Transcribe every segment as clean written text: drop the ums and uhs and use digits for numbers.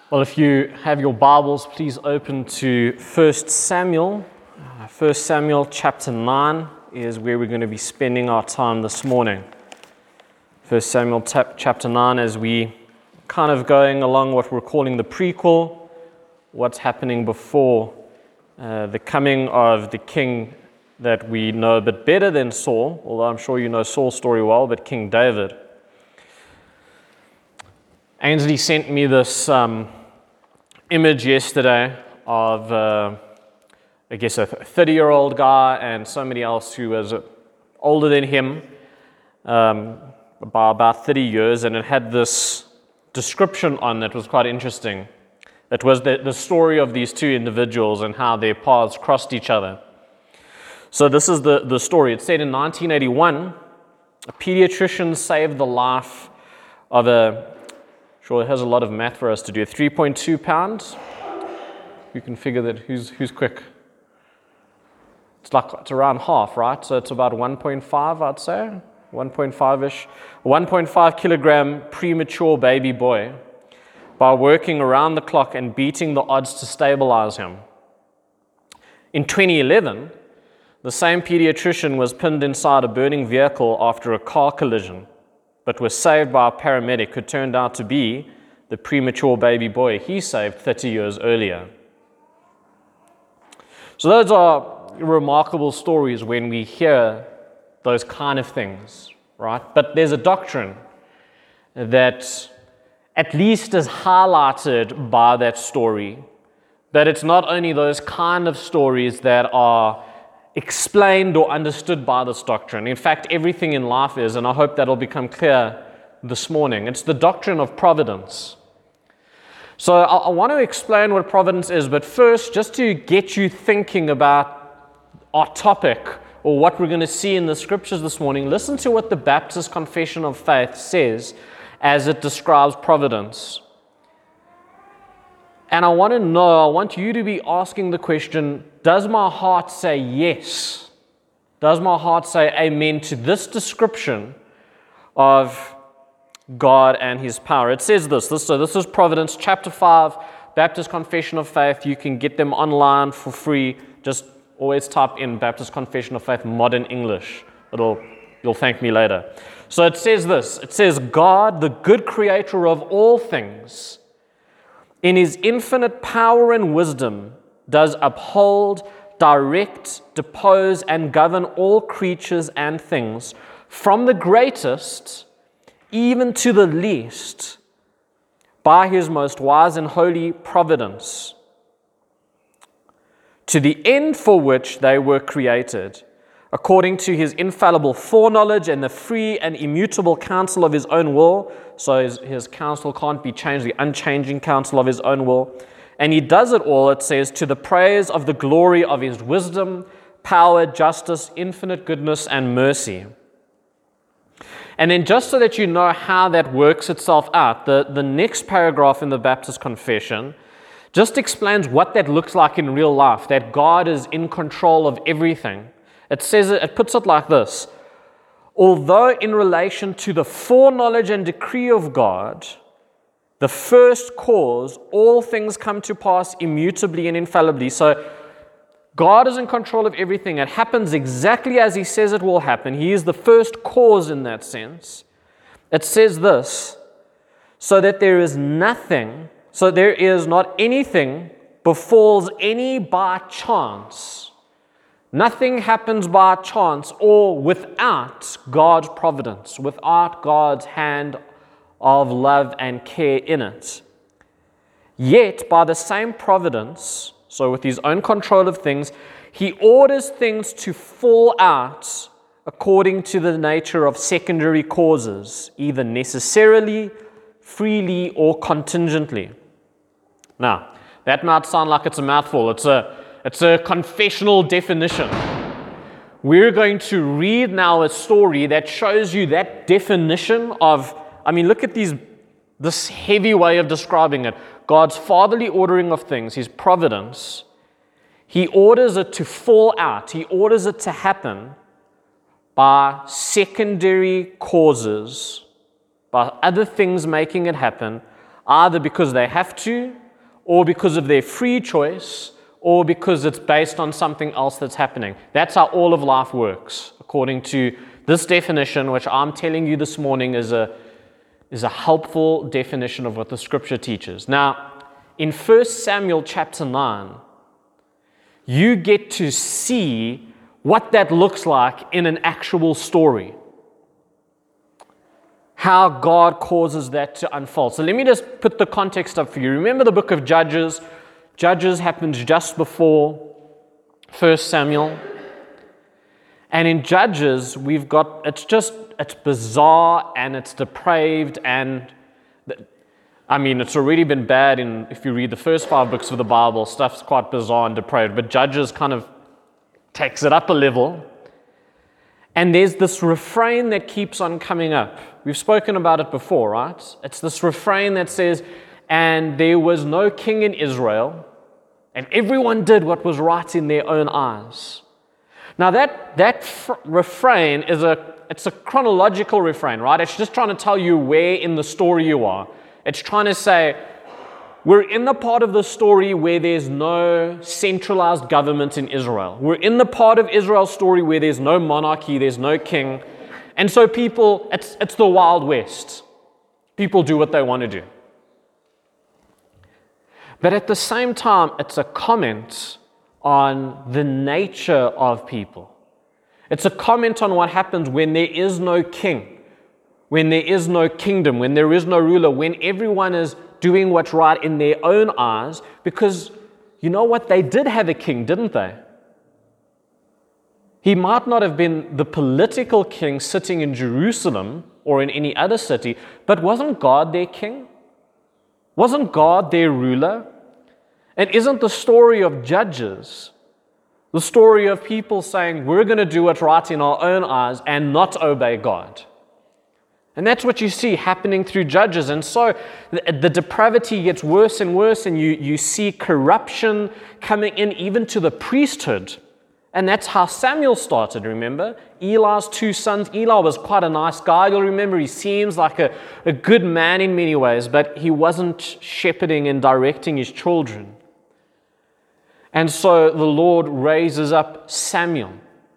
Well, if you have your Bibles, please open to 1 Samuel. 1 Samuel chapter 9 is where we're going to be spending our time this morning. 1 Samuel chapter 9 as we kind of going along what we're calling the prequel, what's happening before the coming of the king that we know a bit better than Saul, although I'm sure you know Saul's story well, but King David. Ainsley sent me this image yesterday of, I guess, a 30-year-old guy and somebody else who was older than him by about 30 years, and it had this description on that was quite interesting. It was the story of these two individuals and how their paths crossed each other. So this is the story. It said in 1981, a pediatrician saved the life of it has a lot of math for us to do. 3.2 pounds. You can figure that. Who's quick? It's around half, right? So it's about 1.5, I'd say. 1.5-ish. 1.5 kilogram premature baby boy by working around the clock and beating the odds to stabilize him. In 2011, the same pediatrician was pinned inside a burning vehicle after a car collision, but was saved by a paramedic who turned out to be the premature baby boy he saved 30 years earlier. So those are remarkable stories when we hear those kind of things, right? But there's a doctrine that at least is highlighted by that story, that it's not only those kind of stories that are explained or understood by this doctrine. In fact, everything in life is, and I hope that'll become clear this morning. It's the doctrine of providence. So I want to explain what providence is, but first, just to get you thinking about our topic or what we're going to see in the scriptures this morning, listen to what the Baptist Confession of Faith says as it describes providence. And I want you to be asking the question, does my heart say yes? Does my heart say amen to this description of God and His power? It says this is Providence, chapter 5, Baptist Confession of Faith. You can get them online for free. Just always type in Baptist Confession of Faith, modern English. You'll thank me later. So it says this. It says, God, the good creator of all things, in His infinite power and wisdom, does uphold, direct, depose, and govern all creatures and things, from the greatest even to the least, by His most wise and holy providence, to the end for which they were created, according to His infallible foreknowledge and the free and immutable counsel of His own will. So his counsel can't be changed, the unchanging counsel of His own will. And He does it all, it says, to the praise of the glory of His wisdom, power, justice, infinite goodness, and mercy. And then just so that you know how that works itself out, the next paragraph in the Baptist Confession just explains what that looks like in real life, that God is in control of everything. It puts it like this: although in relation to the foreknowledge and decree of God, the first cause, all things come to pass immutably and infallibly. So God is in control of everything. It happens exactly as He says it will happen. He is the first cause in that sense. It says this: so that there is not anything befalls any by chance. Nothing happens by chance or without God's providence, without God's hand of love and care in it. Yet, by the same providence, so with His own control of things, He orders things to fall out according to the nature of secondary causes, either necessarily, freely, or contingently. Now, that might sound like it's a mouthful. It's a confessional definition. We're going to read now a story that shows you that definition of, look at this heavy way of describing it. God's fatherly ordering of things, His providence. He orders it to fall out. He orders it to happen by secondary causes, by other things making it happen, either because they have to or because of their free choice, or because it's based on something else that's happening. That's how all of life works, according to this definition, which I'm telling you this morning is a helpful definition of what the Scripture teaches. Now, in 1 Samuel chapter 9, you get to see what that looks like in an actual story. How God causes that to unfold. So let me just put the context up for you. Remember the book of Judges? Judges happens just before 1 Samuel. And in Judges, it's bizarre and it's depraved and it's already been bad if you read the first 5 books of the Bible, stuff's quite bizarre and depraved, but Judges kind of takes it up a level. And there's this refrain that keeps on coming up. We've spoken about it before, right? It's this refrain that says, "And there was no king in Israel, and everyone did what was right in their own eyes." Now that refrain it's a chronological refrain, right? It's just trying to tell you where in the story you are. It's trying to say, we're in the part of the story where there's no centralized government in Israel. We're in the part of Israel's story where there's no monarchy, there's no king. And so it's the Wild West. People do what they want to do. But at the same time, it's a comment on the nature of people. It's a comment on what happens when there is no king, when there is no kingdom, when there is no ruler, when everyone is doing what's right in their own eyes, because you know what? They did have a king, didn't they? He might not have been the political king sitting in Jerusalem or in any other city, but wasn't God their king? Wasn't God their ruler? And isn't the story of Judges the story of people saying, we're going to do what's right in our own eyes and not obey God? And that's what you see happening through Judges. And so the depravity gets worse and worse, and you see corruption coming in even to the priesthood. And that's how Samuel started, remember? Eli's 2 sons. Eli was quite a nice guy. You'll remember he seems like a good man in many ways, but he wasn't shepherding and directing his children. And so the Lord raises up Samuel.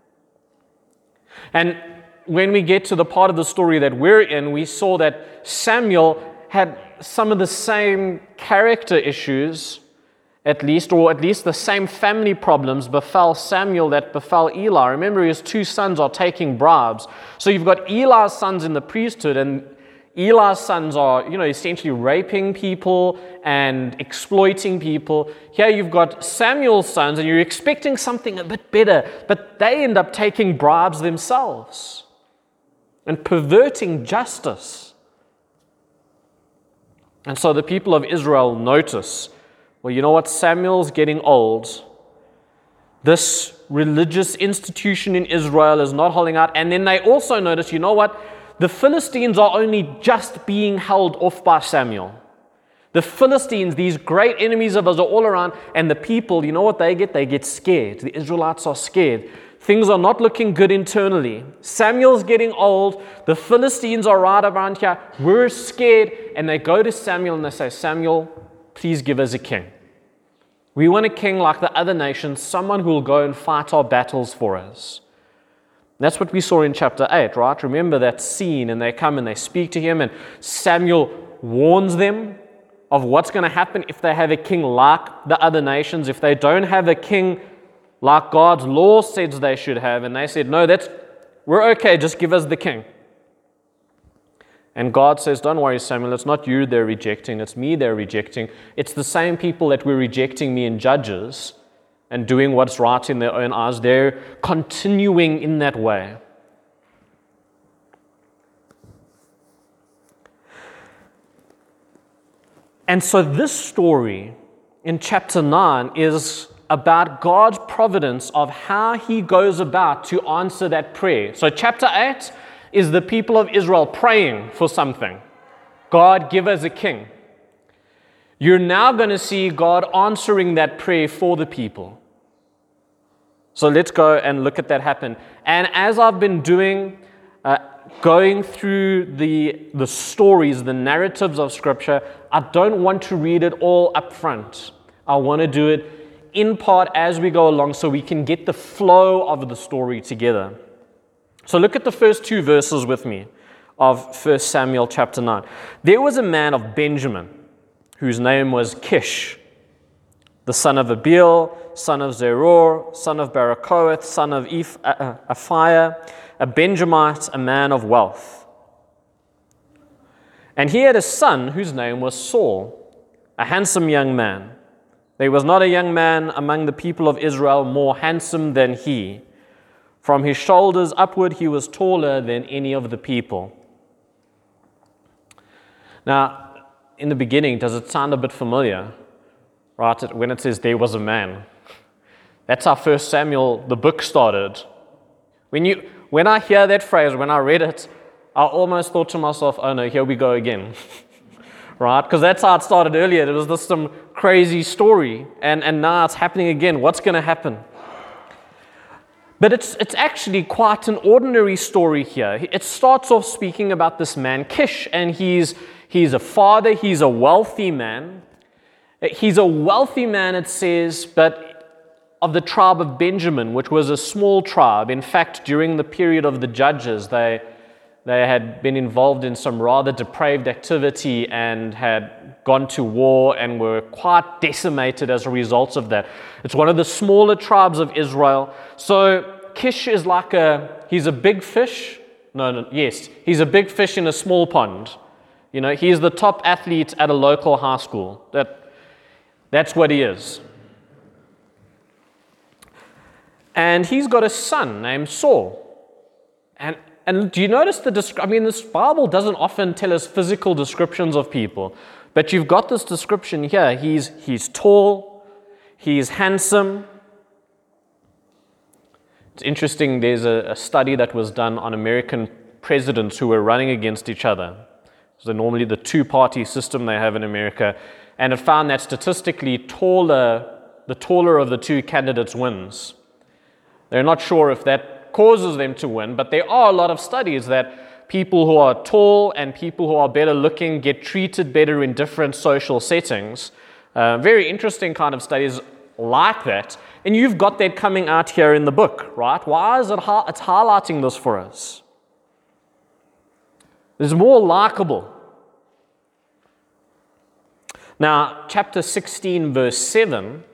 And when we get to the part of the story that we're in, we saw that Samuel had some of the same character issues, at least the same family problems befell Samuel that befell Eli. Remember, his 2 sons are taking bribes. So you've got Eli's sons in the priesthood, and Eli's sons are, essentially raping people and exploiting people. Here you've got Samuel's sons, and you're expecting something a bit better, but they end up taking bribes themselves and perverting justice. And so the people of Israel notice, well, you know what? Samuel's getting old. This religious institution in Israel is not holding out. And then they also notice, you know what? The Philistines are only just being held off by Samuel. The Philistines, these great enemies of us, are all around. And the people, you know what they get? They get scared. The Israelites are scared. Things are not looking good internally. Samuel's getting old. The Philistines are right around here. We're scared. And they go to Samuel and they say, Samuel, please give us a king. We want a king like the other nations, someone who will go and fight our battles for us. That's what we saw in chapter 8, right? Remember that scene, and they come and they speak to him, and Samuel warns them of what's going to happen if they have a king like the other nations, if they don't have a king like God's law says they should have. And they said, no, we're okay, just give us the king. And God says, don't worry, Samuel, it's not you they're rejecting, it's me they're rejecting. It's the same people that were rejecting me in Judges and doing what's right in their own eyes. They're continuing in that way. And so this story in chapter 9 is about God's providence of how he goes about to answer that prayer. So chapter 8 is the people of Israel praying for something. God, give us a king. You're now going to see God answering that prayer for the people. So let's go and look at that happen. And as I've been doing going through the stories, the narratives of Scripture, I don't want to read it all up front. I want to do it in part as we go along so we can get the flow of the story together. So look at the first 2 verses with me of 1 Samuel chapter 9. There was a man of Benjamin whose name was Kish, the son of Abiel, son of Zeror, son of Barakoeth, son of Aphiah, a Benjamite, a man of wealth. And he had a son whose name was Saul, a handsome young man. There was not a young man among the people of Israel more handsome than he. From his shoulders upward he was taller than any of the people. Now, in the beginning, does it sound a bit familiar? Right, when it says there was a man. That's how 1 Samuel, the book, started. When I hear that phrase, when I read it, I almost thought to myself, oh no, here we go again. Right? Because that's how it started earlier. It was just some crazy story. And now it's happening again. What's going to happen? But it's actually quite an ordinary story here. It starts off speaking about this man, Kish, and he's a father, he's a wealthy man. He's a wealthy man, it says, but of the tribe of Benjamin, which was a small tribe. In fact, during the period of the judges, they had been involved in some rather depraved activity and had gone to war and were quite decimated as a result of that. It's one of the smaller tribes of Israel. So Kish is he's a big fish. He's a big fish in a small pond. He's the top athlete at a local high school. That's what he is. And he's got a son named Saul. And do you notice this Bible doesn't often tell us physical descriptions of people, but you've got this description here. He's tall, he's handsome. It's interesting, there's a study that was done on American presidents who were running against each other. So normally the 2-party system they have in America, and it found that statistically the taller of the 2 candidates wins. They're not sure if that causes them to win, but there are a lot of studies that people who are tall and people who are better looking get treated better in different social settings. Very interesting kind of studies like that. And you've got that coming out here in the book, right? Why is it's highlighting this for us? It's more likable. Now, chapter 16, verse 7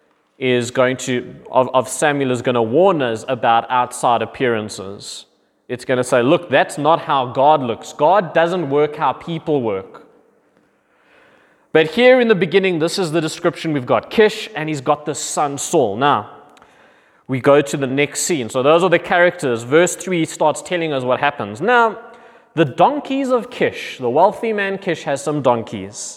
of Samuel is going to warn us about outside appearances. It's going to say, look, that's not how God looks. God doesn't work how people work. But here in the beginning, this is the description we've got. Kish, and he's got this son Saul. Now, we go to the next scene. So those are the characters. Verse 3 starts telling us what happens. Now, the donkeys of Kish, the wealthy man Kish has some donkeys.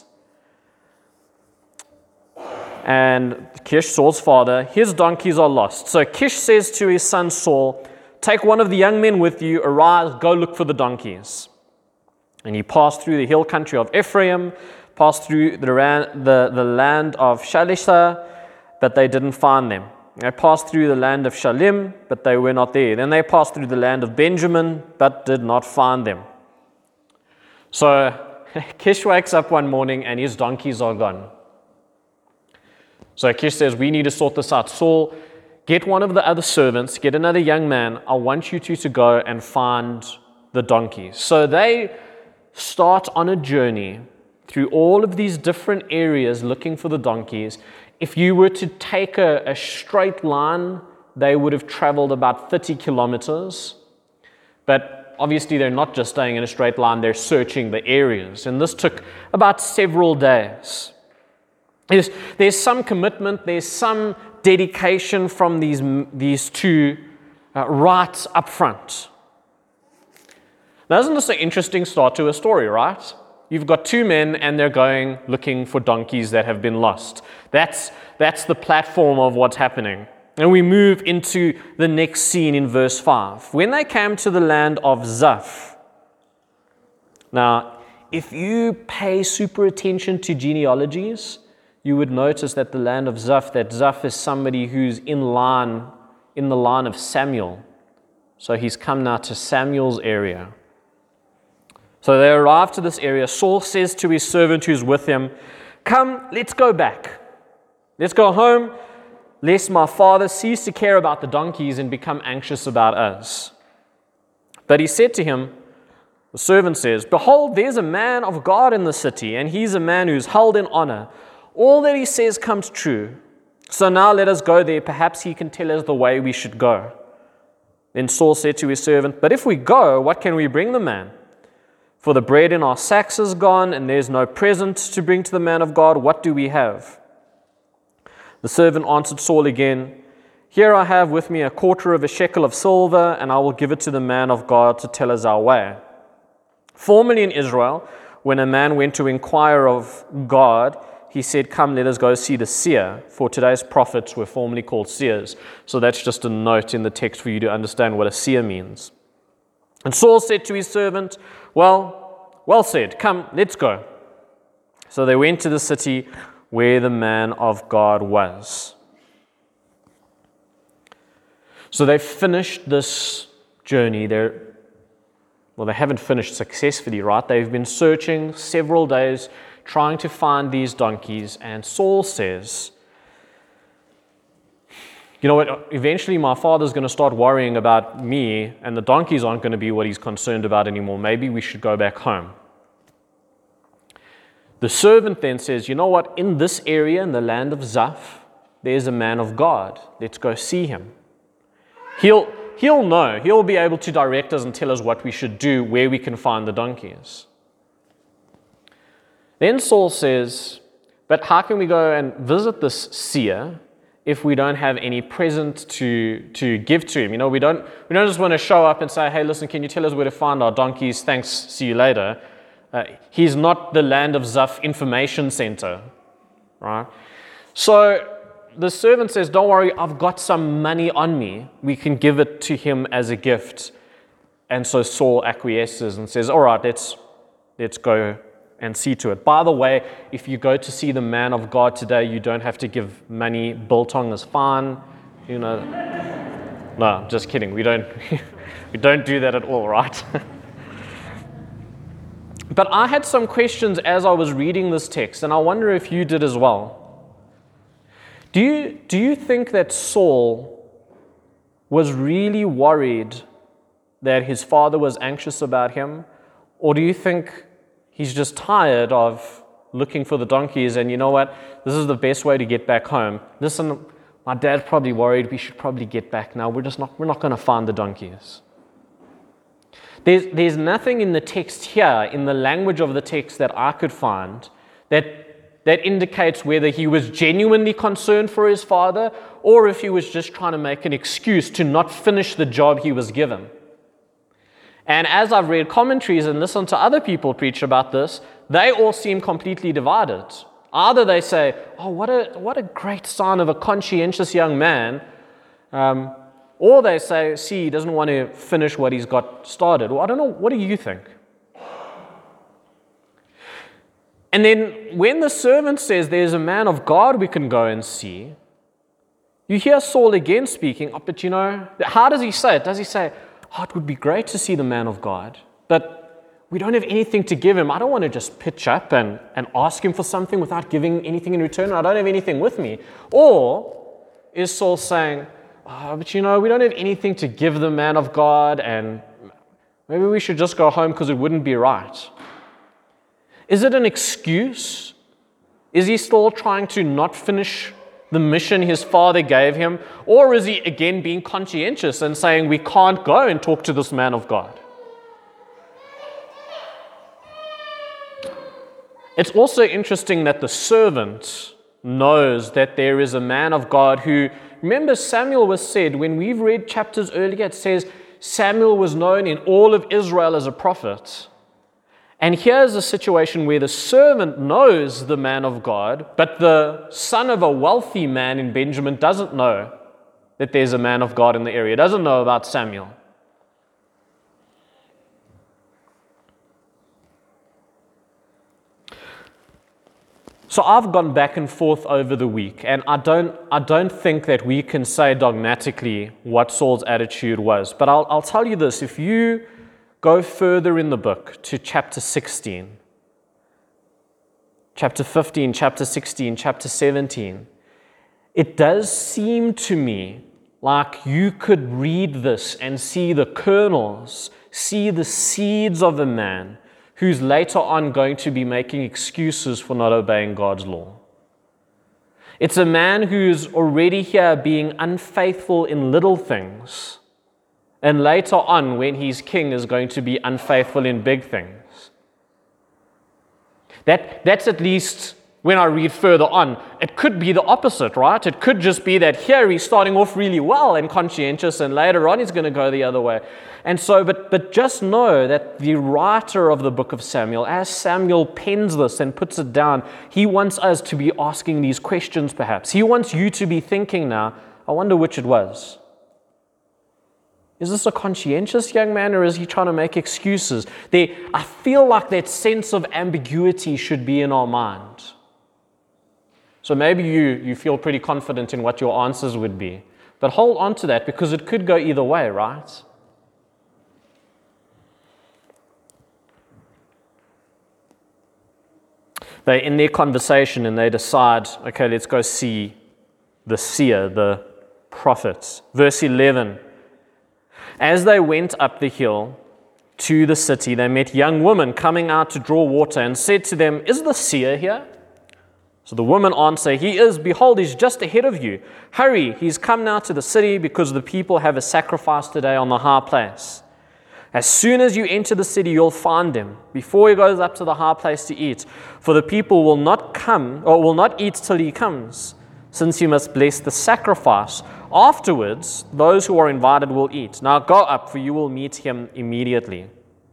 And Kish, Saul's father, his donkeys are lost. So Kish says to his son Saul, take one of the young men with you, arise, go look for the donkeys. And he passed through the hill country of Ephraim, passed through the land of Shalisha, but they didn't find them. They passed through the land of Shalim, but they were not there. Then they passed through the land of Benjamin, but did not find them. So Kish wakes up one morning and his donkeys are gone. So Kish says, we need to sort this out. Saul, get one of the other servants, get another young man. I want you two to go and find the donkeys. So they start on a journey through all of these different areas looking for the donkeys. If you were to take a straight line, they would have traveled about 30 kilometers. But obviously they're not just staying in a straight line, they're searching the areas. And this took about several days. There's some commitment, there's some dedication from these two right up front. Now, isn't this an interesting start to a story, right? You've got 2 men and they're going looking for donkeys that have been lost. That's the platform of what's happening. And we move into the next scene in verse 5. When they came to the land of Zuph. Now, if you pay super attention to genealogies, you would notice that the land of Zuph, that Zuph is somebody who's in the line of Samuel. So he's come now to Samuel's area. So they arrive to this area. Saul says to his servant who's with him, "Come, let's go back. Let's go home, lest my father cease to care about the donkeys and become anxious about us." But he said to him, the servant says, "Behold, there's a man of God in the city, and he's a man who's held in honor. All that he says comes true. So now let us go there. Perhaps he can tell us the way we should go." Then Saul said to his servant, "But if we go, what can we bring the man? For the bread in our sacks is gone, and there's no present to bring to the man of God. What do we have?" The servant answered Saul again, "Here I have with me a quarter of a shekel of silver, and I will give it to the man of God to tell us our way." Formerly in Israel, when a man went to inquire of God, he said, "Come, let us go see the seer," for today's prophets were formerly called seers. So that's just a note in the text for you to understand what a seer means. And Saul said to his servant, Well said, come, let's go." So they went to the city where the man of God was. So they finished this journey. They haven't finished successfully, right? They've been searching several days, trying to find these donkeys. And Saul says, "You know what, eventually my father's going to start worrying about me, and the donkeys aren't going to be what he's concerned about anymore. Maybe we should go back home." The servant then says, "You know what, in this area, in the land of Zuph, there's a man of God. Let's go see him. He'll know. He'll be able to direct us and tell us what we should do, where we can find the donkeys." Then Saul says, "But how can we go and visit this seer if we don't have any present to give to him? You know, we don't just want to show up and say, 'Hey, listen, can you tell us where to find our donkeys? Thanks, see you later.' He's not the Land of Zuph information center, right?" So the servant says, "Don't worry, I've got some money on me. We can give it to him as a gift." And so Saul acquiesces and says, "All right, let's go and see to it. By the way, if you go to see the man of God today, you don't have to give money. Biltong is fine. You know." No, just kidding. We don't do that at all, right? But I had some questions as I was reading this text, and I wonder if you did as well. Do you think that Saul was really worried that his father was anxious about him? Or do you think he's just tired of looking for the donkeys and, you know what, this is the best way to get back home. Listen, my dad's probably worried, we should probably get back now. We're not going to find the donkeys. There's nothing in the text here, in the language of the text that I could find that indicates whether he was genuinely concerned for his father or if he was just trying to make an excuse to not finish the job he was given. And as I've read commentaries and listened to other people preach about this, they all seem completely divided. Either they say, "Oh, what a great sign of a conscientious young man," or they say, "See, he doesn't want to finish what he's got started." Well, I don't know. What do you think? And then when the servant says there's a man of God we can go and see, you hear Saul again speaking, but you know, how does he say it? Does he say, "Oh, it would be great to see the man of God, but we don't have anything to give him. I don't want to just pitch up and ask him for something without giving anything in return. I don't have anything with me." Or is Saul saying, "Oh, but you know, we don't have anything to give the man of God, and maybe we should just go home because it wouldn't be right"? Is it an excuse? Is he still trying to not finish the mission his father gave him? Or is he again being conscientious and saying, "We can't go and talk to this man of God"? It's also interesting that the servant knows that there is a man of God who, remember Samuel was said, when we've read chapters earlier, it says Samuel was known in all of Israel as a prophet. And here's a situation where the servant knows the man of God, but the son of a wealthy man in Benjamin doesn't know that there's a man of God in the area, doesn't know about Samuel. So I've gone back and forth over the week, and I don't think that we can say dogmatically what Saul's attitude was. But I'll tell you this: if you Go further in the book to chapter 16, chapter 15, chapter 16, chapter 17. It does seem to me like you could read this and see the kernels, see the seeds of a man who's later on going to be making excuses for not obeying God's law. It's a man who's already here being unfaithful in little things, and later on, when he's king, is going to be unfaithful in big things. That's at least when I read further on. It could be the opposite, right? It could just be that here he's starting off really well and conscientious, and later on he's going to go the other way. And so, but just know that the writer of the book of Samuel, as Samuel pens this and puts it down, he wants us to be asking these questions perhaps. He wants you to be thinking now, I wonder which it was. Is this a conscientious young man, or is he trying to make excuses? I feel like that sense of ambiguity should be in our mind. So maybe you feel pretty confident in what your answers would be. But hold on to that, because it could go either way, right? They're in their conversation and they decide, okay, let's go see the seer, the prophet. Verse 11. As they went up the hill to the city, they met young women coming out to draw water and said to them, is the seer here? So the women answer, he is. Behold, he's just ahead of you. Hurry, he's come now to the city because the people have a sacrifice today on the high place. As soon as you enter the city, you'll find him before he goes up to the high place to eat. For the people will not eat till he comes, since you must bless the sacrifice. Afterwards, those who are invited will eat. Now go up, for you will meet him immediately.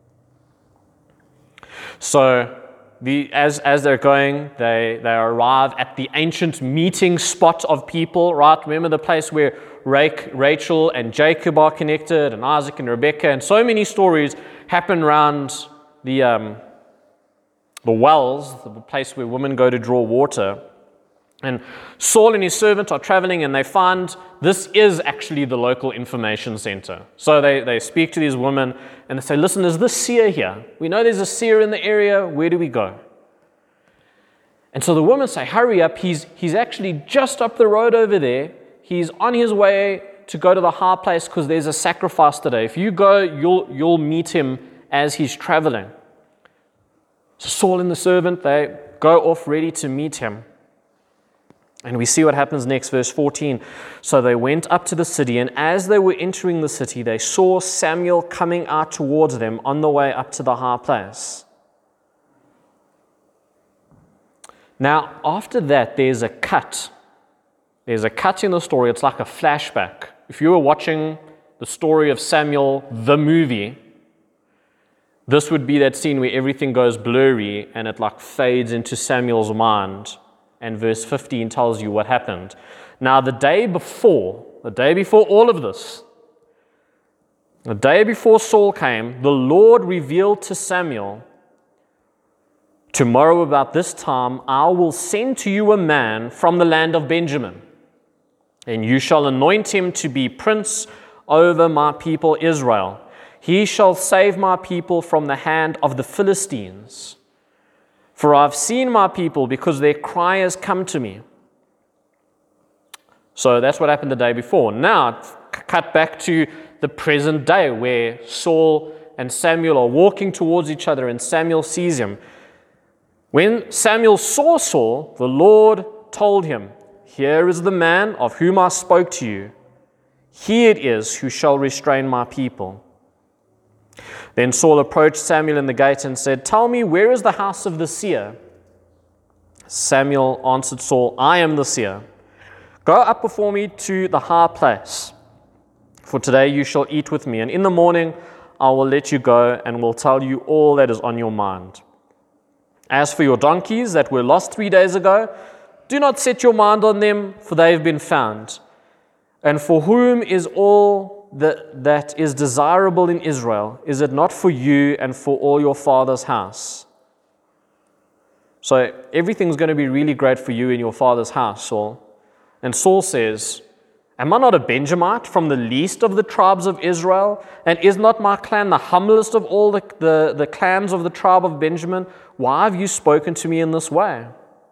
So, as they're going, they arrive at the ancient meeting spot of people, right? Remember the place where Rachel and Jacob are connected, and Isaac and Rebekah, and so many stories happen around the wells, the place where women go to draw water. And Saul and his servant are traveling, and they find this is actually the local information center. So they speak to these women, and they say, listen, is this seer here? We know there's a seer in the area. Where do we go? And so the women say, hurry up. He's actually just up the road over there. He's on his way to go to the high place because there's a sacrifice today. If you go, you'll meet him as he's traveling. So Saul and the servant, they go off ready to meet him. And we see what happens next, verse 14. So they went up to the city, and as they were entering the city, they saw Samuel coming out towards them on the way up to the high place. Now, after that, there's a cut. There's a cut in the story. It's like a flashback. If you were watching the story of Samuel, the movie, this would be that scene where everything goes blurry and it like fades into Samuel's mind. And verse 15 tells you what happened. Now, the day before all of this, the day before Saul came, the Lord revealed to Samuel, tomorrow about this time, I will send to you a man from the land of Benjamin, and you shall anoint him to be prince over my people Israel. He shall save my people from the hand of the Philistines. For I've seen my people, because their cry has come to me. So that's what happened the day before. Now, cut back to the present day where Saul and Samuel are walking towards each other and Samuel sees him. When Samuel saw Saul, the Lord told him, here is the man of whom I spoke to you. He it is who shall restrain my people. Then Saul approached Samuel in the gate and said, tell me, where is the house of the seer? Samuel answered Saul, I am the seer. Go up before me to the high place, for today you shall eat with me, and in the morning I will let you go and will tell you all that is on your mind. As for your donkeys that were lost 3 days ago, do not set your mind on them, for they have been found. And for whom is all that is desirable in Israel? Is it not for you and for all your father's house? So everything's going to be really great for you in your father's house, Saul. And Saul says, Am I not a Benjamite from the least of the tribes of Israel? And is not my clan the humblest of all the clans of the tribe of Benjamin? Why have you spoken to me in this way?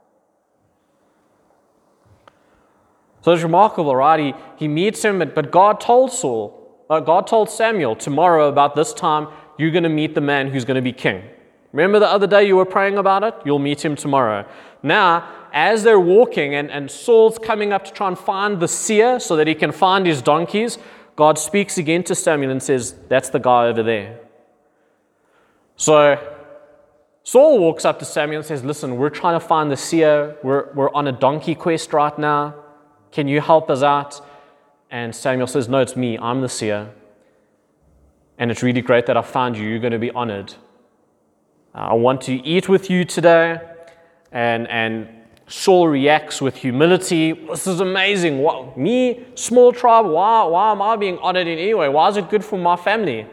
So it's remarkable, right? He meets him, but God told Samuel, tomorrow about this time, you're going to meet the man who's going to be king. Remember the other day you were praying about it? You'll meet him tomorrow. Now, as they're walking and Saul's coming up to try and find the seer so that he can find his donkeys, God speaks again to Samuel and says, that's the guy over there. So Saul walks up to Samuel and says, listen, we're trying to find the seer. We're on a donkey quest right now. Can you help us out? And Samuel says, no, it's me. I'm the seer. And it's really great that I found you. You're going to be honored. I want to eat with you today. And Saul reacts with humility. This is amazing. What, me, small tribe, why am I being honored in any way? Why is it good for my family?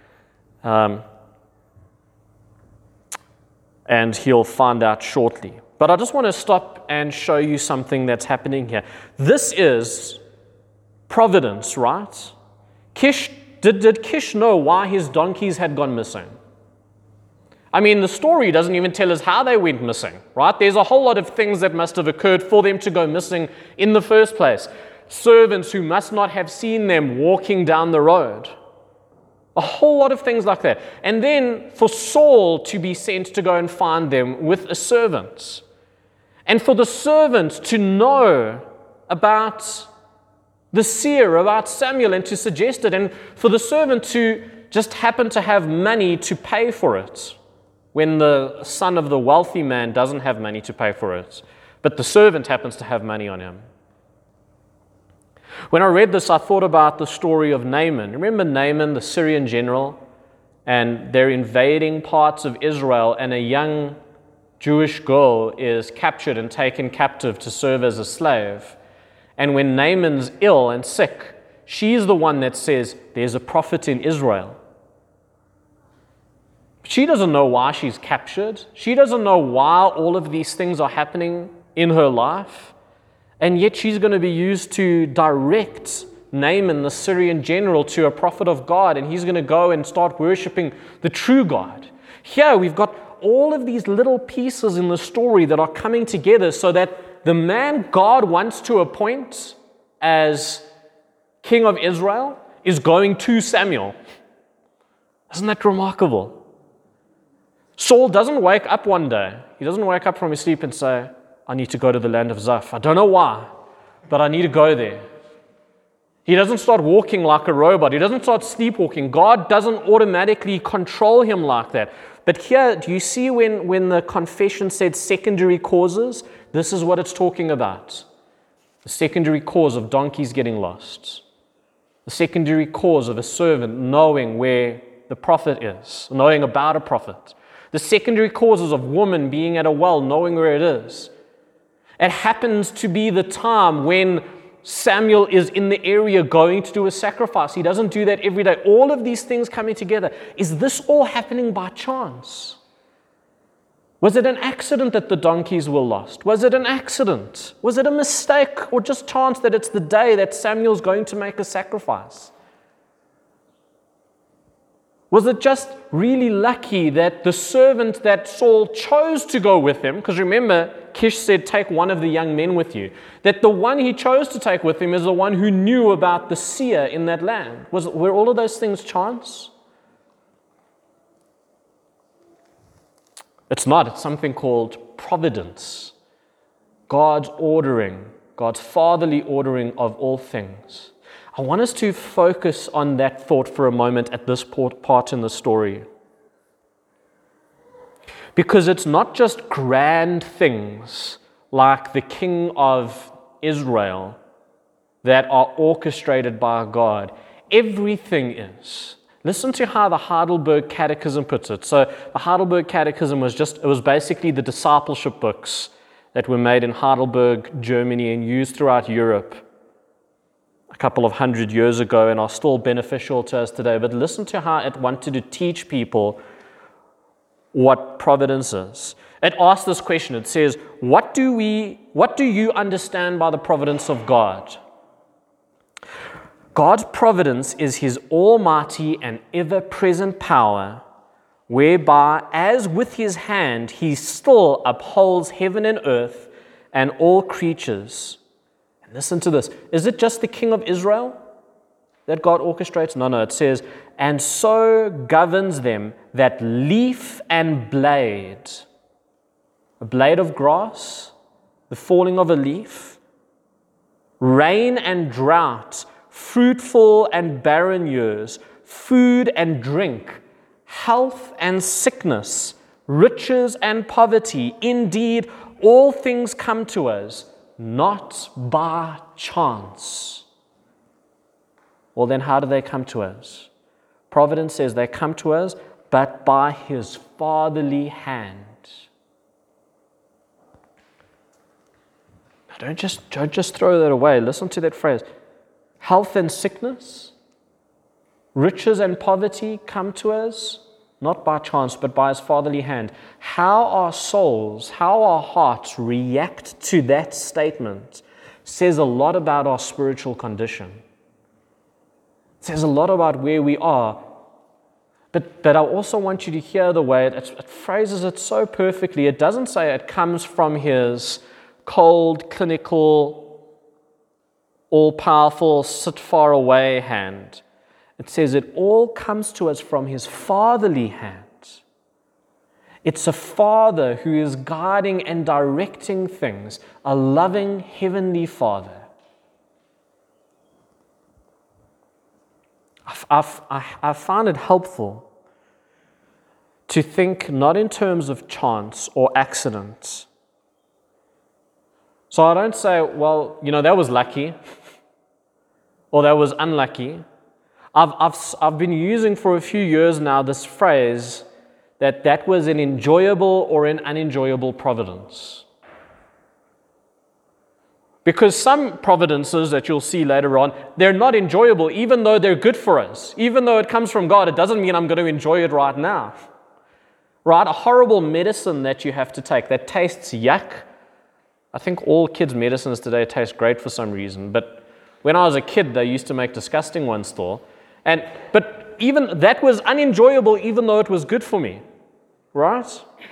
And he'll find out shortly. But I just want to stop and show you something that's happening here. This is providence, right? Did Kish know why his donkeys had gone missing? I mean, the story doesn't even tell us how they went missing, right? There's a whole lot of things that must have occurred for them to go missing in the first place. Servants who must not have seen them walking down the road. A whole lot of things like that. And then for Saul to be sent to go and find them with a servant. And for the servant to know about the seer, about Samuel, and to suggest it. And for the servant to just happen to have money to pay for it. When the son of the wealthy man doesn't have money to pay for it, but the servant happens to have money on him. When I read this, I thought about the story of Naaman. Remember Naaman, the Syrian general? And they're invading parts of Israel, and a young Jewish girl is captured and taken captive to serve as a slave. And when Naaman's ill and sick, she's the one that says, there's a prophet in Israel. She doesn't know why she's captured. She doesn't know why all of these things are happening in her life. And yet she's going to be used to direct Naaman, the Syrian general, to a prophet of God. And he's going to go and start worshiping the true God. Here we've got all of these little pieces in the story that are coming together so that the man God wants to appoint as king of Israel is going to Samuel. Isn't that remarkable? Saul doesn't wake up one day. He doesn't wake up from his sleep and say, I need to go to the land of Zuph. I don't know why, but I need to go there. He doesn't start walking like a robot. He doesn't start sleepwalking. God doesn't automatically control him like that. But here, do you see when the confession said secondary causes? This is what it's talking about. The secondary cause of donkeys getting lost. The secondary cause of a servant knowing where the prophet is, knowing about a prophet. The secondary causes of woman being at a well, knowing where it is. It happens to be the time when Samuel is in the area going to do a sacrifice. He doesn't do that every day. All of these things coming together. Is this all happening by chance? Was it an accident that the donkeys were lost? Was it an accident? Was it a mistake or just chance that it's the day that Samuel's going to make a sacrifice? Was it just really lucky that the servant that Saul chose to go with him, because remember, Kish said, take one of the young men with you, that the one he chose to take with him is the one who knew about the seer in that land? Were all of those things chance? It's not. It's something called providence. God's ordering, God's fatherly ordering of all things. I want us to focus on that thought for a moment at this part in the story. Because it's not just grand things like the king of Israel that are orchestrated by God. Everything is. Listen to how the Heidelberg Catechism puts it. So the Heidelberg Catechism was basically the discipleship books that were made in Heidelberg, Germany, and used throughout Europe a couple of 100 years ago and are still beneficial to us today. But listen to how it wanted to teach people what providence is. It asks this question. It says, what do you understand by the providence of God? God's providence is his almighty and ever-present power, whereby, as with his hand, he still upholds heaven and earth and all creatures. And listen to this. Is it just the king of Israel that God orchestrates? No, it says, and so governs them that leaf and blade, a blade of grass, the falling of a leaf, rain and drought, fruitful and barren years, food and drink, health and sickness, riches and poverty. Indeed, all things come to us, not by chance. Well, then how do they come to us? Providence says they come to us, but by his fatherly hand. Now, don't just throw that away. Listen to that phrase. Health and sickness, riches and poverty come to us, not by chance, but by his fatherly hand. How our souls, how our hearts react to that statement says a lot about our spiritual condition. It says a lot about where we are. But I also want you to hear the way it phrases it so perfectly. It doesn't say it comes from his cold, clinical, all-powerful, sit-far-away hand. It says it all comes to us from his fatherly hand. It's a father who is guiding and directing things, a loving heavenly father. I find it helpful to think not in terms of chance or accident. So I don't say, well, that was lucky, or that was unlucky. I've been using for a few years now this phrase that was an enjoyable or an unenjoyable providence. Because some providences that you'll see later on, they're not enjoyable even though they're good for us. Even though it comes from God, it doesn't mean I'm going to enjoy it right now. Right? A horrible medicine that you have to take that tastes yuck. I think all kids' medicines today taste great for some reason, but when I was a kid, they used to make disgusting ones still. But even that was unenjoyable even though it was good for me. Right?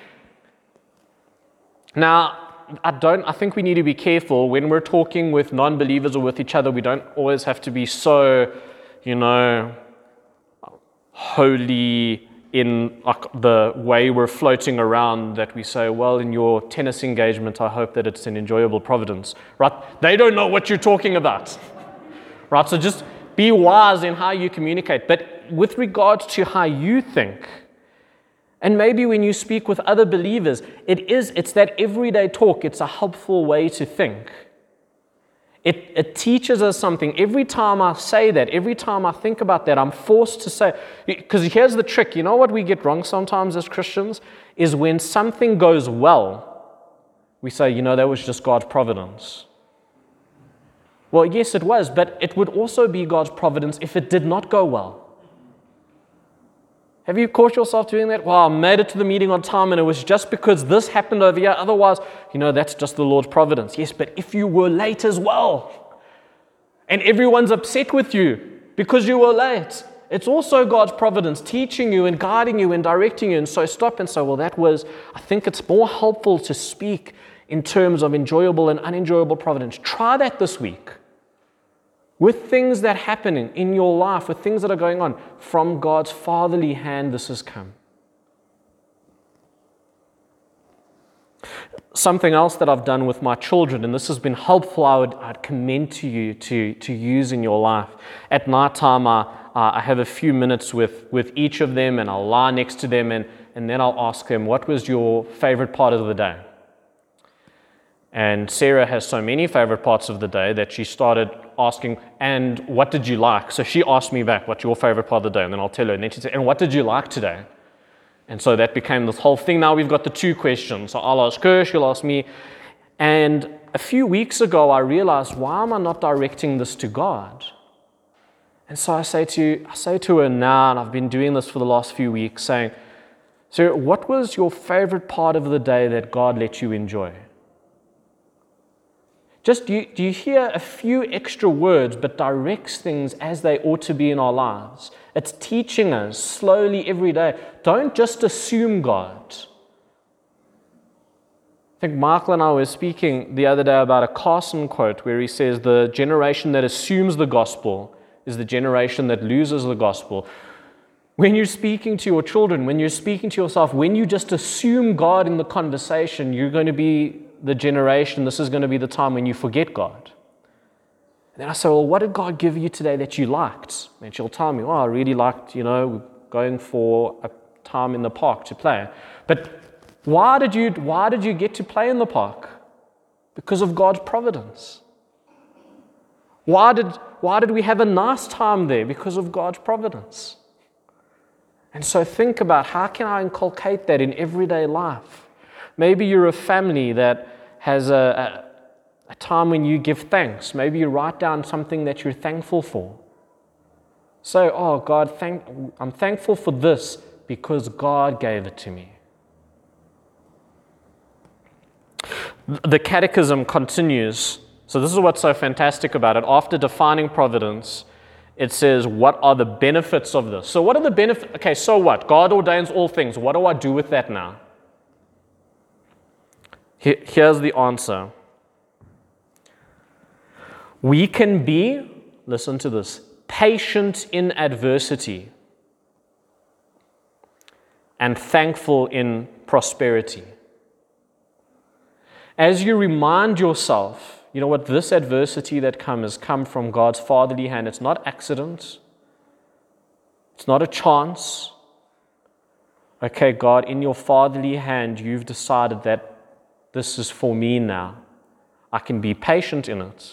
Now, I think we need to be careful when we're talking with non-believers or with each other. We don't always have to be so, holy in the way we're floating around that we say, well, in your tennis engagement, I hope that it's an enjoyable providence. Right? They don't know what you're talking about. Right? So just be wise in how you communicate. But with regards to how you think, and maybe when you speak with other believers, it's that everyday talk. It's a helpful way to think. It teaches us something. Every time I say that, every time I think about that, I'm forced to say, because here's the trick. You know what we get wrong sometimes as Christians? Is when something goes well, we say, that was just God's providence. Well, yes, it was, but it would also be God's providence if it did not go well. Have you caught yourself doing that? Well, I made it to the meeting on time and it was just because this happened over here. Otherwise, that's just the Lord's providence. Yes, but if you were late as well and everyone's upset with you because you were late, it's also God's providence teaching you and guiding you and directing you. And so stop and say, well, I think it's more helpful to speak in terms of enjoyable and unenjoyable providence. Try that this week. With things that are happening in your life, with things that are going on, from God's fatherly hand, this has come. Something else that I've done with my children, and this has been helpful, I'd commend to you to use in your life. At night time, I have a few minutes with each of them, and I'll lie next to them, and then I'll ask them, what was your favorite part of the day? And Sarah has so many favorite parts of the day that she started asking, and what did you like? So she asked me back, what's your favorite part of the day? And then I'll tell her. And then she said, and what did you like today? And so that became this whole thing. Now we've got the two questions. So I'll ask her, she'll ask me. And a few weeks ago, I realized, why am I not directing this to God? And so I say to her now, and I've been doing this for the last few weeks, saying, Sarah, what was your favorite part of the day that God let you enjoy? Just do you hear a few extra words but directs things as they ought to be in our lives? It's teaching us slowly every day. Don't just assume God. I think Michael and I were speaking the other day about a Carson quote where he says the generation that assumes the gospel is the generation that loses the gospel. When you're speaking to your children, when you're speaking to yourself, when you just assume God in the conversation, you're going to be the generation, this is going to be the time when you forget God. And then I say, well, what did God give you today that you liked? And she'll tell me, I really liked, going for a time in the park to play. But why did you get to play in the park? Because of God's providence. Why did we have a nice time there? Because of God's providence. And so think about, how can I inculcate that in everyday life? Maybe you're a family that has a time when you give thanks. Maybe you write down something that you're thankful for. So, God, I'm thankful for this because God gave it to me. The Catechism continues. So this is what's so fantastic about it. After defining providence, it says, what are the benefits of this? So what are the benefits? Okay, so what? God ordains all things. What do I do with that now? Here's the answer. We can be, listen to this, patient in adversity and thankful in prosperity. As you remind yourself, you know what, this adversity that has come from God's fatherly hand. It's not accident. It's not a chance. Okay, God, in your fatherly hand, you've decided that this is for me now. I can be patient in it.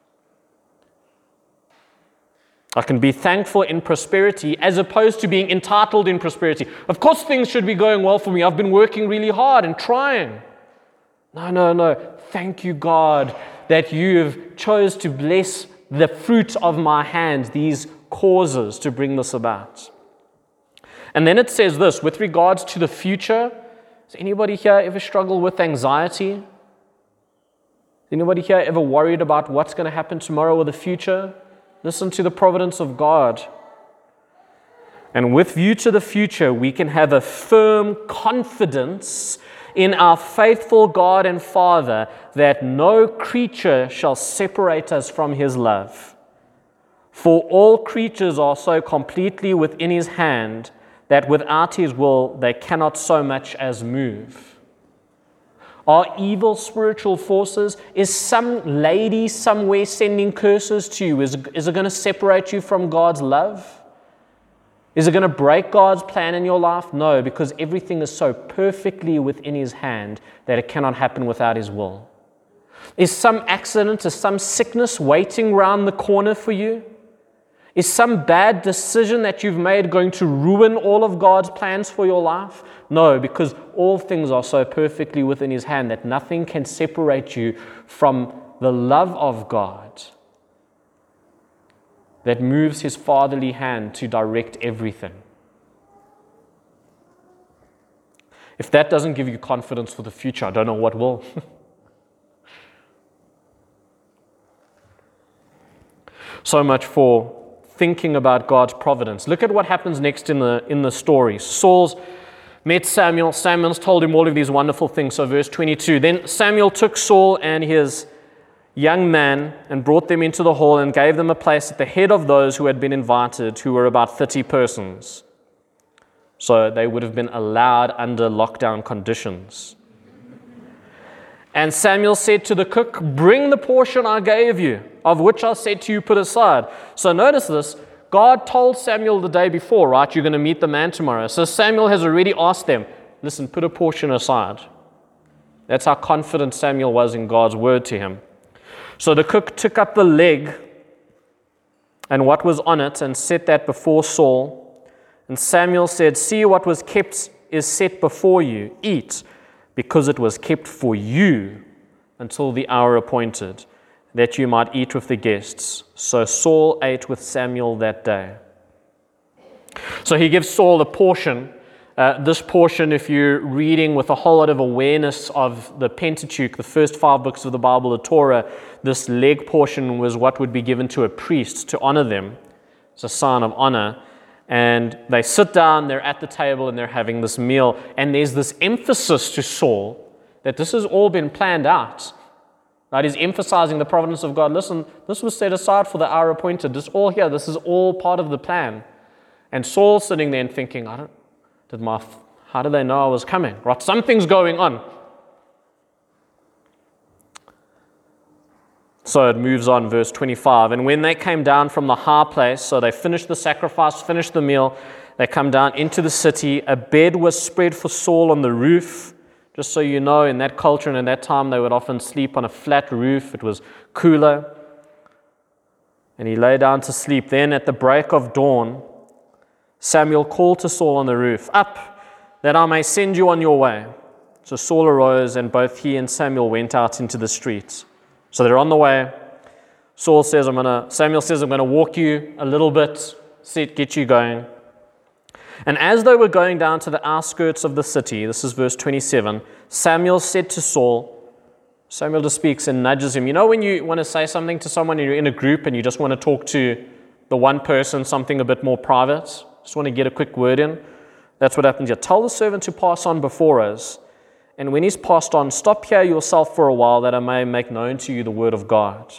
I can be thankful in prosperity as opposed to being entitled in prosperity. Of course, things should be going well for me. I've been working really hard and trying. No. Thank you, God, that you have chose to bless the fruit of my hands, these causes to bring this about. And then it says this, with regards to the future, does anybody here ever struggle with anxiety? Anybody here ever worried about what's going to happen tomorrow or the future? Listen to the providence of God. And with view to the future, we can have a firm confidence in our faithful God and Father that no creature shall separate us from His love. For all creatures are so completely within His hand that without His will they cannot so much as move. Are evil spiritual forces? Is some lady somewhere sending curses to you? Is it going to separate you from God's love? Is it going to break God's plan in your life? No, because everything is so perfectly within His hand that it cannot happen without His will. Is some accident, is some sickness waiting around the corner for you? Is some bad decision that you've made going to ruin all of God's plans for your life? No, because all things are so perfectly within His hand that nothing can separate you from the love of God that moves His fatherly hand to direct everything. If that doesn't give you confidence for the future, I don't know what will. So much for thinking about God's providence. Look at what happens next in the story. Saul's met Samuel. Samuel's told him all of these wonderful things. So verse 22, then Samuel took Saul and his young man and brought them into the hall and gave them a place at the head of those who had been invited, who were about 30 persons. So they would have been allowed under lockdown conditions. And Samuel said to the cook, bring the portion I gave you, of which I said to you, put aside. So notice this, God told Samuel the day before, right, you're going to meet the man tomorrow. So Samuel has already asked them, listen, put a portion aside. That's how confident Samuel was in God's word to him. So the cook took up the leg and what was on it and set that before Saul. And Samuel said, see, what was kept is set before you. Eat, because it was kept for you until the hour appointed, that you might eat with the guests. So Saul ate with Samuel that day. So he gives Saul a portion This portion, if you're reading with a whole lot of awareness of the Pentateuch, the first 5 books of the Bible, the Torah, this leg portion was what would be given to a priest to honor them. It's a sign of honor. And they sit down, they're at the table, and they're having this meal. And there's this emphasis to Saul that this has all been planned out. Right? He's emphasizing the providence of God. Listen, this was set aside for the hour appointed. This all here, this is all part of the plan. And Saul's sitting there and thinking, how did they know I was coming? Right? Something's going on. So it moves on, verse 25. And when they came down from the high place, so they finished the sacrifice, finished the meal, they come down into the city. A bed was spread for Saul on the roof. Just so you know, in that culture and in that time, they would often sleep on a flat roof. It was cooler. And he lay down to sleep. Then at the break of dawn, Samuel called to Saul on the roof, "Up, that I may send you on your way." So Saul arose, and both he and Samuel went out into the streets. So they're on the way. Samuel says, I'm going to walk you a little bit, get you going. And as they were going down to the outskirts of the city, this is verse 27, Samuel said to Saul, Samuel just speaks and nudges him. You know when you want to say something to someone and you're in a group and you just want to talk to the one person, something a bit more private, just want to get a quick word in? That's what happens here. Tell the servant to pass on before us. And when he's passed on, stop here yourself for a while that I may make known to you the word of God.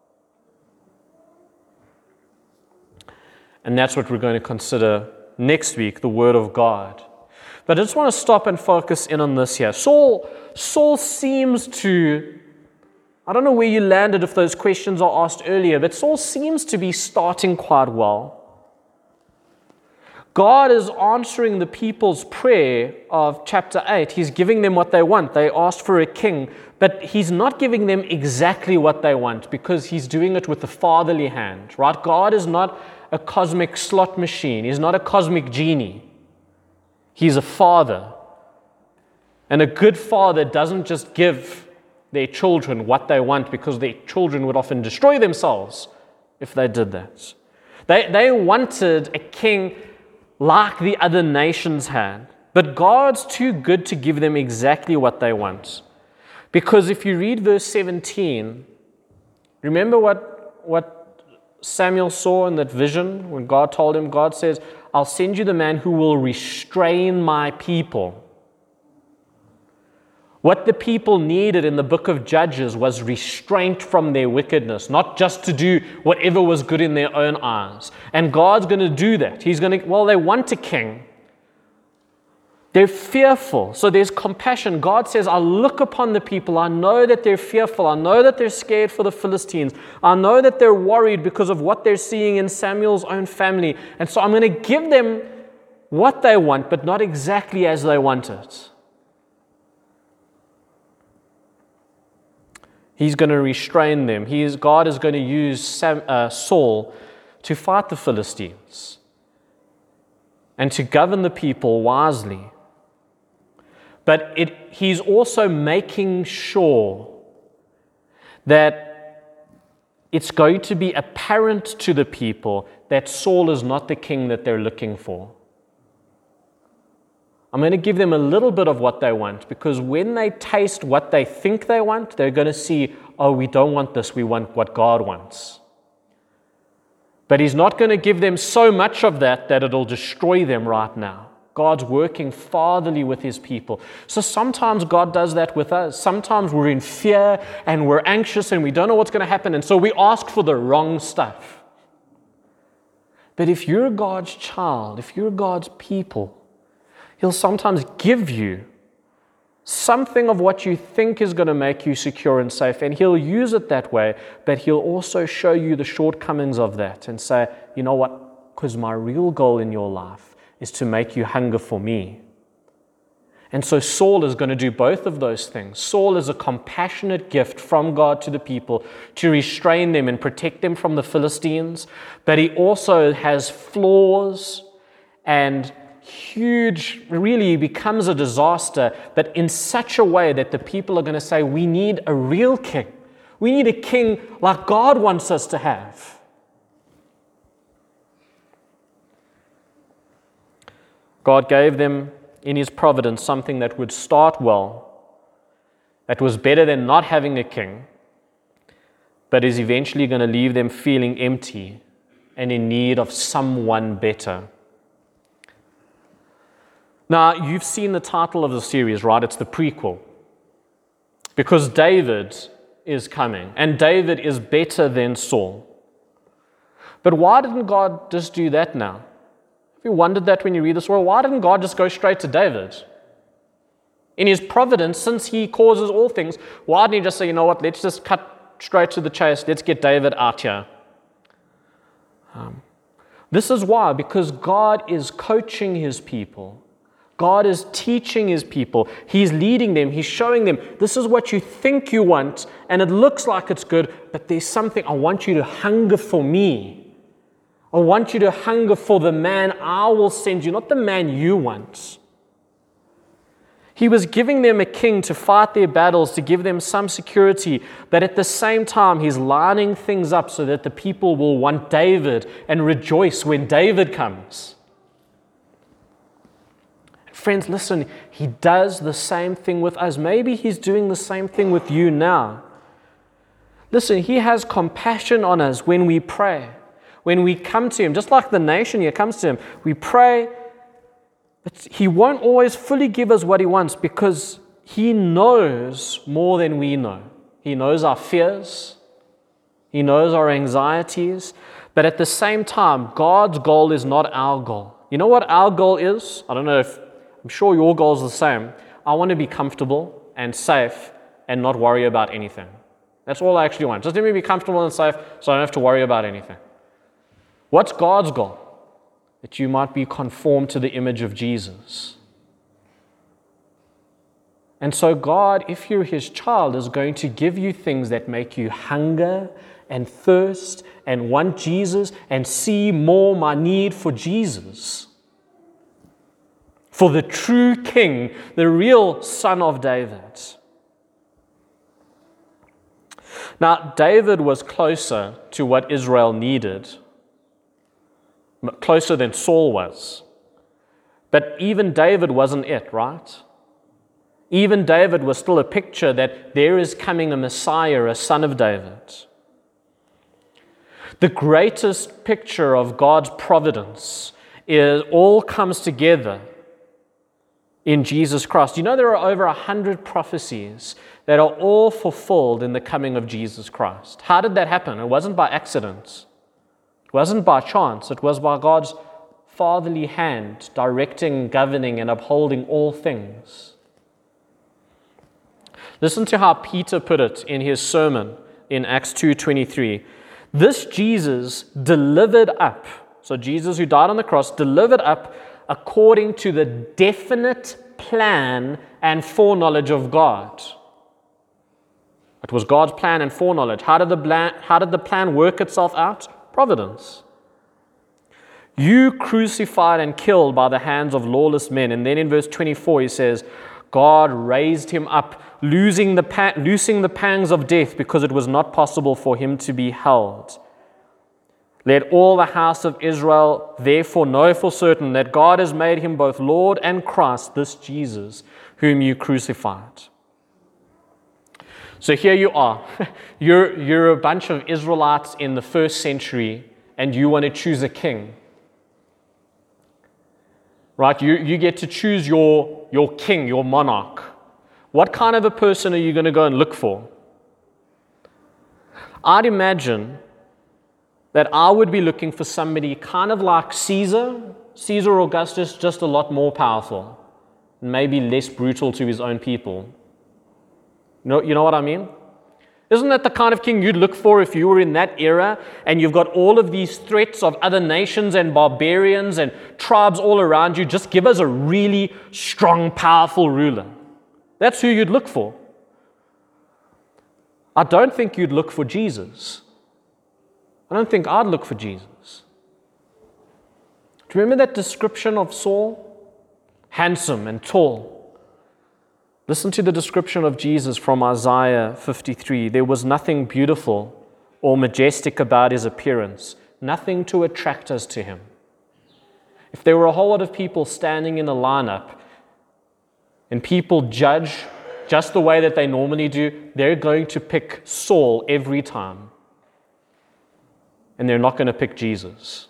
And that's what we're going to consider next week, the word of God. But I just want to stop and focus in on this here. Saul seems to, I don't know where you landed if those questions are asked earlier, but Saul seems to be starting quite well. God is answering the people's prayer of chapter 8. He's giving them what they want. They asked for a king, but he's not giving them exactly what they want because he's doing it with a fatherly hand, right? God is not a cosmic slot machine. He's not a cosmic genie. He's a father. And a good father doesn't just give their children what they want because their children would often destroy themselves if they did that. They wanted a king like the other nations had. But God's too good to give them exactly what they want. Because if you read verse 17, remember what Samuel saw in that vision when God told him, God says, I'll send you the man who will restrain my people. What the people needed in the book of Judges was restraint from their wickedness, not just to do whatever was good in their own eyes. And God's going to do that. They want a king. They're fearful. So there's compassion. God says, I look upon the people. I know that they're fearful. I know that they're scared for the Philistines. I know that they're worried because of what they're seeing in Samuel's own family. And so I'm going to give them what they want, but not exactly as they want it. He's going to restrain them. God is going to use Saul to fight the Philistines and to govern the people wisely. But he's also making sure that it's going to be apparent to the people that Saul is not the king that they're looking for. I'm going to give them a little bit of what they want, because when they taste what they think they want, they're going to see, oh, we don't want this, we want what God wants. But he's not going to give them so much of that it'll destroy them right now. God's working fatherly with his people. So sometimes God does that with us. Sometimes we're in fear and we're anxious and we don't know what's going to happen, and so we ask for the wrong stuff. But if you're God's child, if you're God's people, he'll sometimes give you something of what you think is going to make you secure and safe, and he'll use it that way, but he'll also show you the shortcomings of that and say, you know what, because my real goal in your life is to make you hunger for me. And so Saul is going to do both of those things. Saul is a compassionate gift from God to the people to restrain them and protect them from the Philistines, but he also has flaws and really becomes a disaster, but in such a way that the people are going to say, we need a real king. We need a king like God wants us to have. God gave them in his providence something that would start well, that was better than not having a king, but is eventually going to leave them feeling empty and in need of someone better. Now, you've seen the title of the series, right? It's the prequel. Because David is coming, and David is better than Saul. But why didn't God just do that now? Have you wondered that when you read this? Well, why didn't God just go straight to David? In his providence, since he causes all things, why didn't he just say, you know what, let's just cut straight to the chase, let's get David out here. This is why, because God is coaching his people. God is teaching his people. He's leading them. He's showing them, this is what you think you want, and it looks like it's good, but there's something. I want you to hunger for me. I want you to hunger for the man I will send you, not the man you want. He was giving them a king to fight their battles, to give them some security, but at the same time, he's lining things up so that the people will want David and rejoice when David comes. Friends, listen, he does the same thing with us. Maybe he's doing the same thing with you now. Listen, he has compassion on us when we pray, when we come to him, just like the nation here comes to him. We pray, but he won't always fully give us what he wants because he knows more than we know. He knows our fears. He knows our anxieties. But at the same time, God's goal is not our goal. You know what our goal is? I'm sure your goal is the same. I want to be comfortable and safe and not worry about anything. That's all I actually want. Just let me be comfortable and safe so I don't have to worry about anything. What's God's goal? That you might be conformed to the image of Jesus. And so God, if you're his child, is going to give you things that make you hunger and thirst and want Jesus and see more my need for Jesus. For the true king, the real son of David. Now, David was closer to what Israel needed, closer than Saul was. But even David wasn't it, right? Even David was still a picture that there is coming a Messiah, a son of David. The greatest picture of God's providence all comes together in Jesus Christ. You know, there are over 100 prophecies that are all fulfilled in the coming of Jesus Christ. How did that happen? It wasn't by accident. It wasn't by chance. It was by God's fatherly hand directing, governing, and upholding all things. Listen to how Peter put it in his sermon in Acts 2:23. This Jesus delivered up, so Jesus who died on the cross, delivered up according to the definite plan and foreknowledge of God. It was God's plan and foreknowledge. How did the plan work itself out? Providence. You crucified and killed by the hands of lawless men. And then in verse 24 he says, God raised him up, loosing the pangs of death because it was not possible for him to be held. Let all the house of Israel therefore know for certain that God has made him both Lord and Christ, this Jesus, whom you crucified. So here you are. You're a bunch of Israelites in the first century, and you want to choose a king. Right? You get to choose your king, your monarch. What kind of a person are you going to go and look for? I'd imagine that I would be looking for somebody kind of like Caesar Augustus, just a lot more powerful, maybe less brutal to his own people. You know what I mean? Isn't that the kind of king you'd look for if you were in that era and you've got all of these threats of other nations and barbarians and tribes all around you? Just give us a really strong, powerful ruler. That's who you'd look for. I don't think you'd look for Jesus. I don't think I'd look for Jesus. Do you remember that description of Saul? Handsome and tall. Listen to the description of Jesus from Isaiah 53. There was nothing beautiful or majestic about his appearance, nothing to attract us to him. If there were a whole lot of people standing in a lineup, and people judge just the way that they normally do, they're going to pick Saul every time. And they're not going to pick Jesus.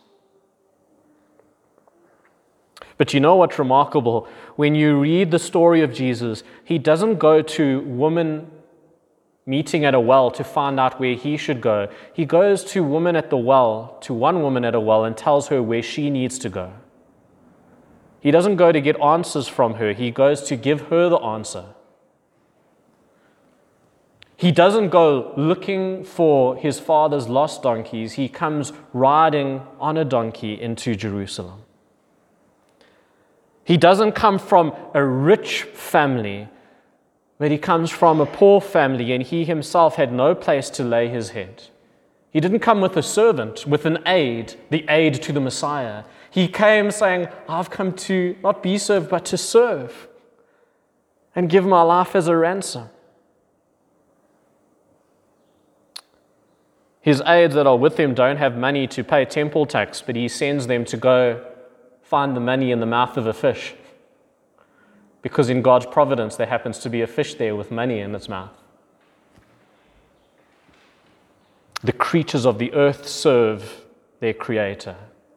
But you know what's remarkable? When you read the story of Jesus, he doesn't go to women meeting at a well to find out where he should go. He goes to women at the well, to one woman at a well, and tells her where she needs to go. He doesn't go to get answers from her. He goes to give her the answer. He doesn't go looking for his father's lost donkeys. He comes riding on a donkey into Jerusalem. He doesn't come from a rich family, but he comes from a poor family, and he himself had no place to lay his head. He didn't come with a servant, with an aide, the aide to the Messiah. He came saying, I've come to not be served, but to serve and give my life as a ransom. His aides that are with him don't have money to pay temple tax, but he sends them to go find the money in the mouth of a fish. Because in God's providence, there happens to be a fish there with money in its mouth. The creatures of the earth serve their Creator.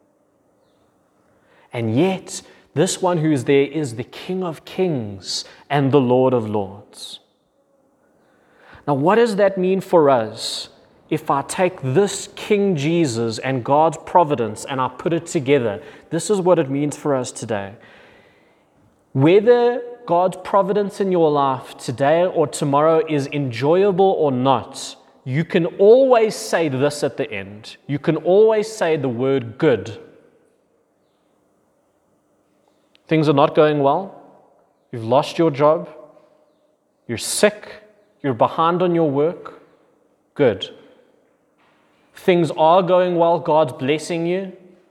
And yet, this one who is there is the King of Kings and the Lord of Lords. Now, what does that mean for us? If I take this King Jesus and God's providence and I put it together, this is what it means for us today. Whether God's providence in your life today or tomorrow is enjoyable or not, you can always say this at the end. You can always say the word good. Things are not going well. You've lost your job. You're sick. You're behind on your work. Good. Things are going well. God's blessing you.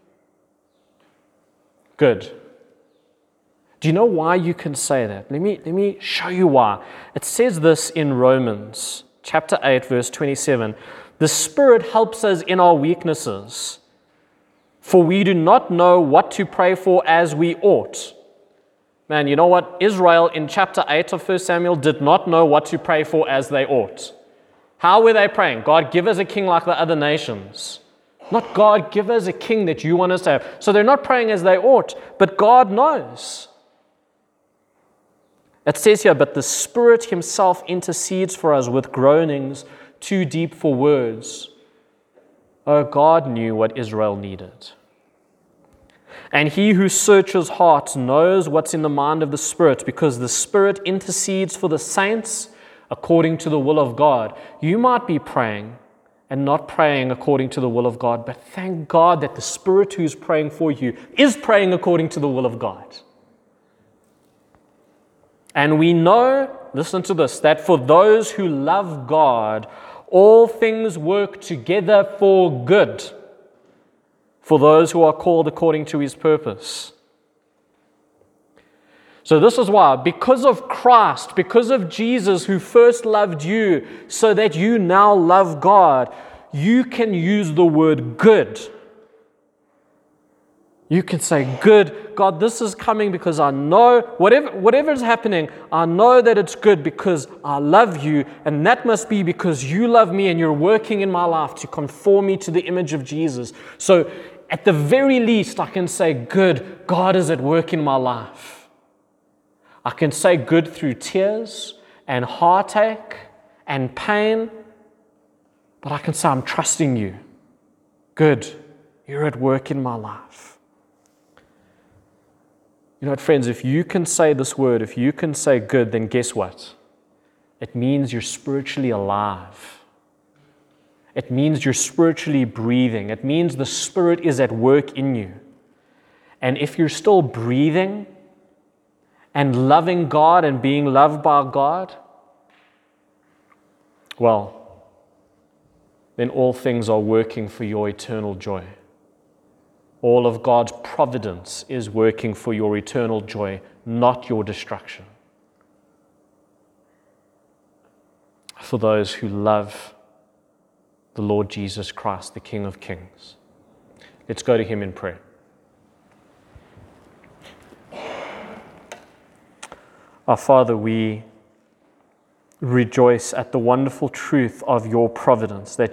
Good. Do you know why you can say that? Let me show you why. It says this in Romans chapter 8, verse 27. The Spirit helps us in our weaknesses, for we do not know what to pray for as we ought. Man, you know what? Israel in chapter 8 of 1 Samuel did not know what to pray for as they ought. How were they praying? God, give us a king like the other nations. Not God, give us a king that you want us to have. So they're not praying as they ought, but God knows. It says here, but the Spirit himself intercedes for us with groanings too deep for words. Oh, God knew what Israel needed. And he who searches hearts knows what's in the mind of the Spirit, because the Spirit intercedes for the saints according to the will of God. You might be praying and not praying according to the will of God, but thank God that the Spirit who's praying for you is praying according to the will of God. And we know, listen to this, that for those who love God, all things work together for good, for those who are called according to his purpose. So this is why, because of Christ, because of Jesus who first loved you so that you now love God, you can use the word good. You can say, good, God, this is coming because I know, whatever is happening, I know that it's good because I love you, and that must be because you love me and you're working in my life to conform me to the image of Jesus. So at the very least, I can say, good, God is at work in my life. I can say good through tears and heartache and pain, but I can say, I'm trusting you. Good, you're at work in my life. You know what, friends, if you can say this word, if you can say good, then guess what? It means you're spiritually alive. It means you're spiritually breathing. It means the Spirit is at work in you. And if you're still breathing and loving God and being loved by God, well, then all things are working for your eternal joy. All of God's providence is working for your eternal joy, not your destruction. For those who love the Lord Jesus Christ, the King of Kings. Let's go to him in prayer. Our Father, we rejoice at the wonderful truth of your providence, that